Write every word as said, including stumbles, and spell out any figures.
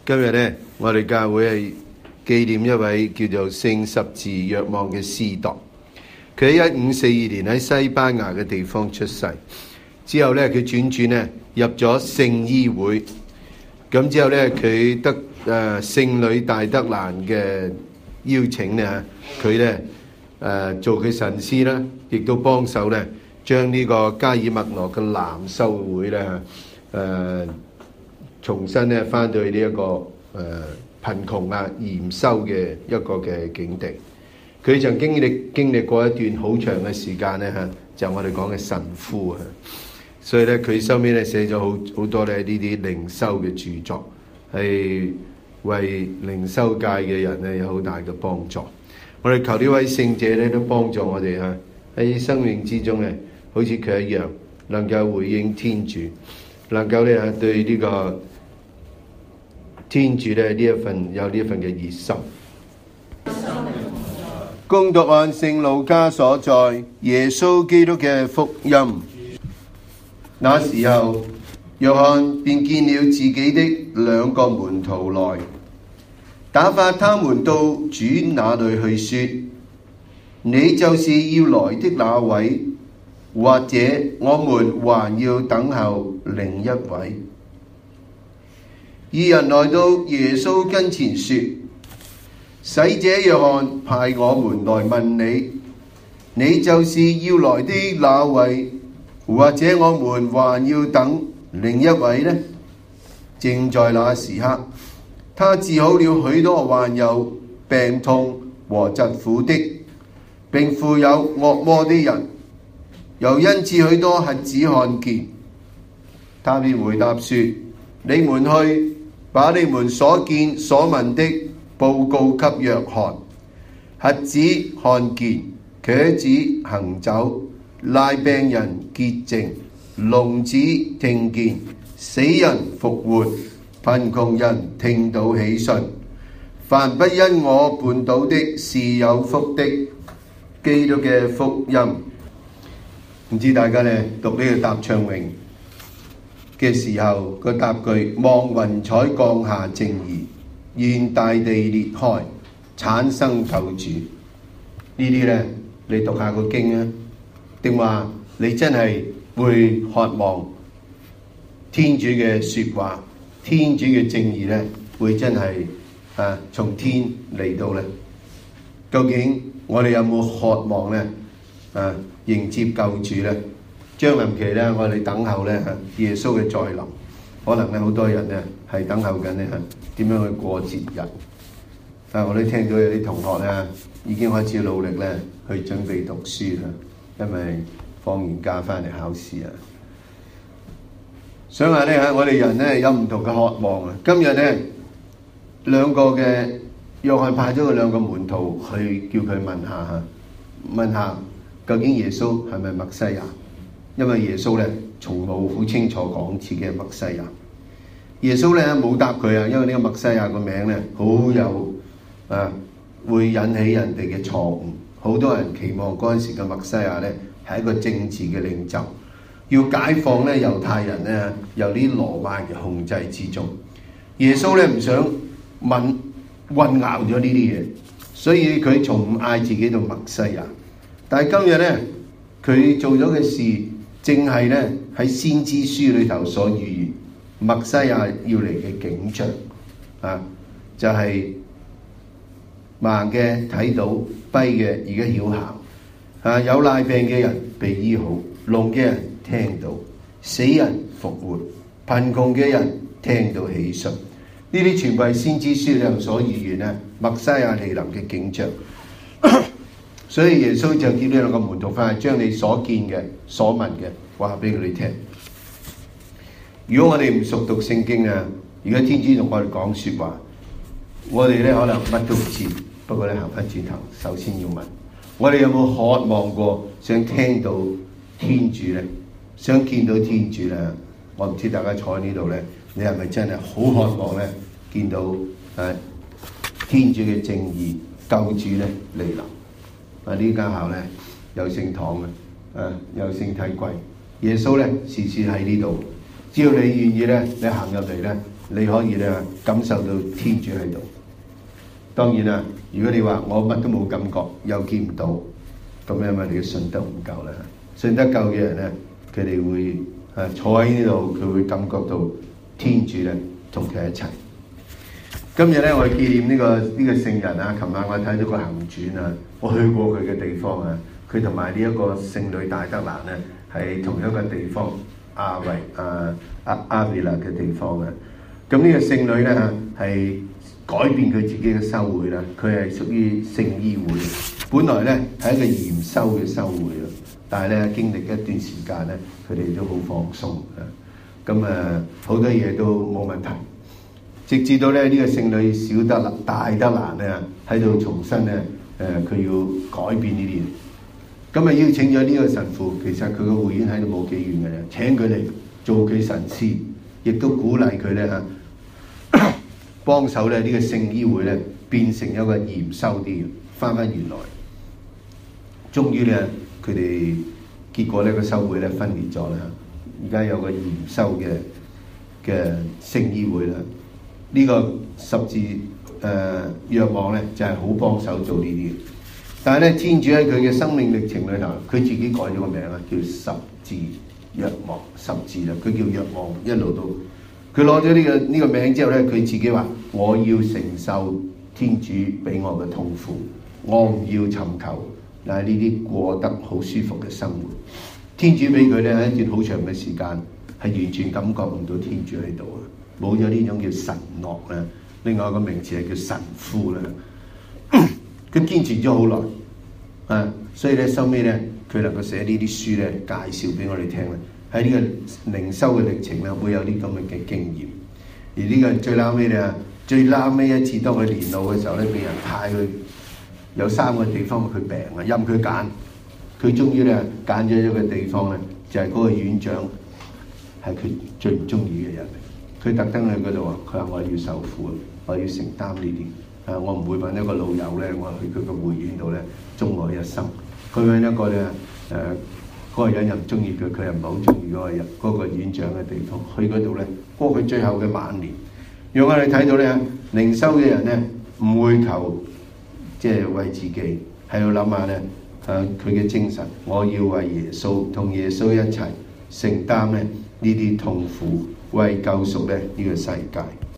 今日呢，我哋教會係紀念一位叫做聖十字若望嘅司鐸。佢喺一五四二年喺西班牙嘅地方出世，之後呢，佢轉轉呢入咗聖醫會，咁之後呢，佢得誒、呃、聖女大德蘭嘅邀請呢，佢呢誒、呃、做佢神師啦，亦都幫手呢將呢個加爾默羅嘅男修會呢誒、呃、重新呢翻到去呢、這、一個誒、呃、貧窮啊嚴修嘅一個嘅境地。佢曾經歷經歷過一段好長嘅時間咧嚇，就係、我哋講嘅神父啊，所以咧佢收尾咧寫咗好好多咧呢啲靈修嘅著作，係為靈修界嘅人咧有好大嘅幫助。我哋求呢位聖者咧都幫助我哋嚇喺生命之中咧，好似佢一樣，能夠回應天主，能夠咧對呢個天主咧呢一份有呢一份嘅熱心。恭讀按聖路加所載耶穌基督嘅福音。那時候，約翰便見了自己的兩個門徒來，打發他們到主那裏去說：你就是要來的那位，或者我們還要等候另一位？二人來到耶穌跟前說：洗者約翰派我們來問你，你就是要來的那位，或者我們還要等另一位呢？正在那時刻，他治好了許多患有病痛和疾苦的，並附有惡魔的人，又因此許多瞎子看見。他便回答說：你們去，把你們所見所聞的報告給約翰。瞎子看見，瘸子行走，癩病人潔淨，聾子聽見，死人復活，貧窮人聽到喜訊。凡不因我絆倒的是有福的。基督嘅福音。唔知大家呢讀呢個答唱詠嘅時候，個答句望雲彩降下正義，願大地裂開，產生救主。呢啲呢，你讀下個經啊，定話你真係會渴望天主嘅説話，天主嘅正義呢，會真係啊從天嚟到呢？究竟我哋有冇渴望呢？啊，迎接救主呢？將臨期呢，我哋等候呢耶穌嘅再臨。可能咧好多人呢係等候緊呢點樣去過節日。但係我都聽到有啲同學呢已經開始努力呢去準備讀書啦，因為放完假翻嚟考試啊。想下呢，我哋人呢有唔同嘅渴望啊。今日呢，兩個嘅約翰派咗佢兩個門徒去叫佢問下嚇，問下究竟耶穌係咪默西亞？因為耶穌咧從冇好清楚講自己係默西亞。耶穌咧冇答佢啊，因為呢個默西亞個名咧好有啊，會引起人哋嘅錯誤。好多人期望嗰陣時嘅默西亞咧係一個政治嘅領袖，要解放咧猶太人咧由啲羅馬嘅控制之中。耶穌咧唔想問混淆咗呢啲嘢，所以佢從唔嗌自己做默西亞。但係今日咧，佢做咗嘅事，正係咧喺先知書裏頭所預言默西亞要嚟嘅景象啊，就係、是、盲嘅睇到，跛嘅而家曉行啊，有癩病嘅人被醫好，聾嘅人聽到，死人復活，貧窮嘅人聽到喜訊。呢啲全部係先知書裏頭所預言咧默西亞嚟臨嘅景象。所以耶穌就叫呢兩個門徒翻去，將你所見嘅、所聞嘅話俾佢哋聽。如果我哋唔熟讀聖經啊，如果天主同我哋講説話，我哋咧可能乜都唔知。不過咧行翻轉頭，首先要問：我哋有冇渴望過想聽到天主咧？想見到天主咧？我唔知大家坐喺呢度咧，你係咪真係好渴望咧見到誒天主嘅正義救主咧嚟臨？啊！呢間校咧有聖堂嘅，誒有聖體櫃。耶穌咧時時喺呢度，只要你願意咧，你行入嚟咧， 你可以咧感受到天主喺度。當然啦，如果你話我乜都冇感覺，又見唔到，咁因為你嘅信德唔夠啦。信得夠嘅人咧，佢哋會誒坐喺呢度，佢會感覺到天主咧同佢一齊。今日咧，我紀念呢、這個呢、這個聖人啊。琴晚我睇到個行傳啊，我去過佢嘅地方啊。佢同埋呢一個聖女大德蘭咧，係同一個地方，阿維啊阿阿維拉嘅地方啊。咁呢個聖女咧嚇係改變佢自己嘅修會啦。佢係屬於聖衣會，本來咧係一個嚴修嘅修會啊。但係咧經歷一段時間咧，佢哋都好放鬆啊。咁啊好多嘢都冇問題。直至到咧呢、這個聖女小德蘭大德蘭咧喺度重新咧誒佢要改變呢啲嘢，咁啊邀請咗呢個神父，其實佢個會院喺度冇幾遠嘅啫，請佢嚟做佢神師，亦都鼓勵佢咧嚇幫手咧呢、這個聖衣會咧變成一個嚴修啲嘅，翻返原來。終於咧佢哋結果呢個修會咧分裂咗啦，而家有個嚴修嘅嘅聖衣會啦。呢、這個十字誒若望咧就係、是、好幫手做呢啲，但係咧天主喺佢嘅生命歷程裏頭，佢自己改咗個名啊，叫十字若望，十字啦，佢叫若望一路到佢攞咗呢個呢、這個名之後咧，佢自己話：我要承受天主俾我嘅痛苦，我唔要尋求嗱呢啲過得好舒服嘅生活。天主俾佢咧喺一段好長嘅時間係完全感覺唔到天主喺度啊！冇咗呢種叫神樂啦，另外一個名詞係叫神父啦。佢堅持咗好耐啊，所以咧收尾咧，佢能夠寫呢啲書咧，介紹俾我哋聽咧。喺呢個靈修嘅歷程咧，會有啲咁嘅嘅經驗。而呢個最撈尾咧，最撈尾一次當佢年老嘅時候咧，俾人派去有三個地方佢病啊，任佢揀，佢終於咧揀咗一個地方咧，就係、是、嗰個院長係佢最唔中意嘅人。佢特登去嗰度啊！佢話我要受苦，我要承擔呢啲。啊，我唔會揾一個老友咧，我去佢個會院度咧，終我一生。佢揾一個咧，誒、呃，嗰、那個人又唔中意佢，佢又唔係好中意嗰個人，嗰、那個院長嘅地方，去嗰度咧，過佢最後嘅晚年。讓我哋睇到咧，靈修嘅人咧，唔會求即係、就是、為自己，喺度諗下咧，誒佢嘅精神，我要為耶穌同耶穌一齊承擔咧呢啲痛苦。為救贖咧呢個世界。